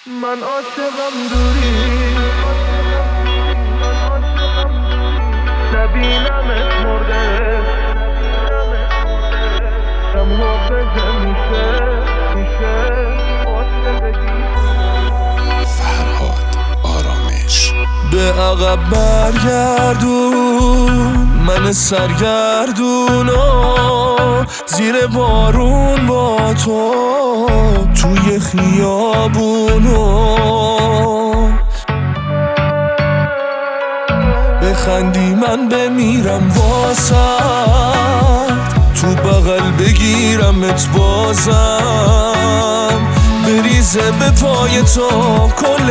من عاشقم دوری، نبینمت مرده، کم حافظه میشه عاشقگی. فرهاد آرامش. به عقب برگردون من سرگردونو، زیر بارون با تو توی خیابونو، بخندی من بمیرم واسط، تو بغل بگیرمت بازم، بریزه به پای تو کل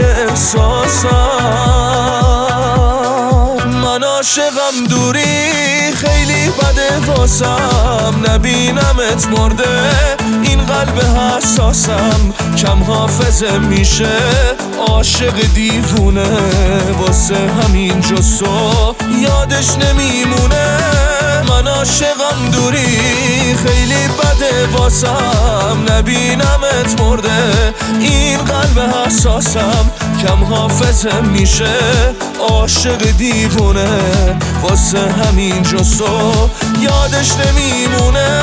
احساسم. من عاشقم دوری خیلی بده واسم، نبینمت مرده این قلب حساسم، کم حافظه میشه عاشق دیوونه، واسه همین جسو یادش نمیمونه. من عاشقم دوری خیلی بده واسم، نبینمت مرده این قلب حساسم، کم حافظه میشه عاشق دیوونه، واسه همین جسو یادش نمیمونه.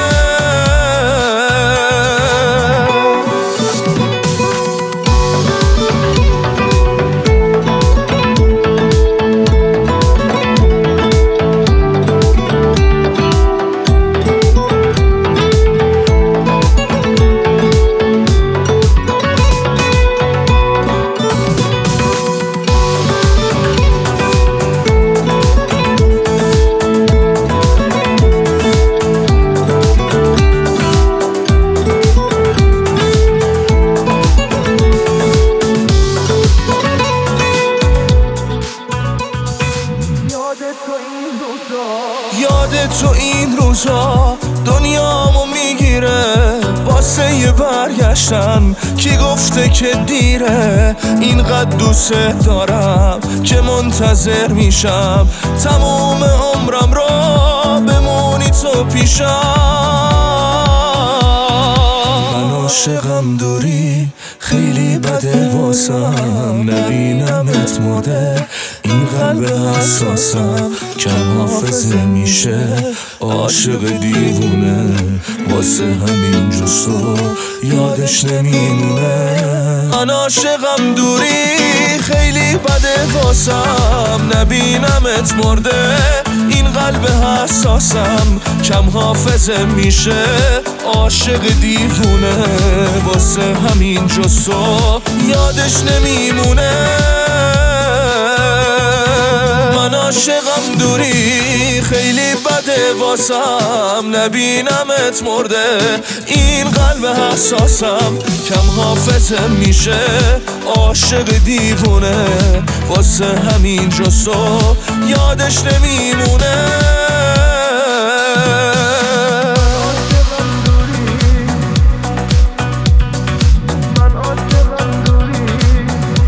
یاد تو این روزا دنیامو میگیره، واسه یه برگشتن کی گفته که دیره، اینقدر دوست دارم که منتظر میشم تموم عمرم را بمونی تو پیشم. من عاشقم دوری خیلی بده واسم، نبینمت مرده این قلب حساسم، کم حافظه میشه عاشق دیوونه، واسه همین جسو یادش نمیمونه. من عاشقم دوری خیلی بده واسم، نبینمت مرده این قلب حساسم، کم حافظه میشه عاشق دیوونه، واسه همین جسو یادش نمیمونه. من عاشقم دوری خیلی بده واسم، نبینمت مرده این قلب حساسم، کم حافظه میشه عاشق دیوونه، واسه همین جسو یادش نمیمونه.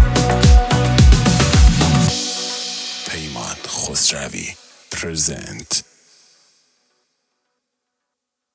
پیمان خسروی پرزنت.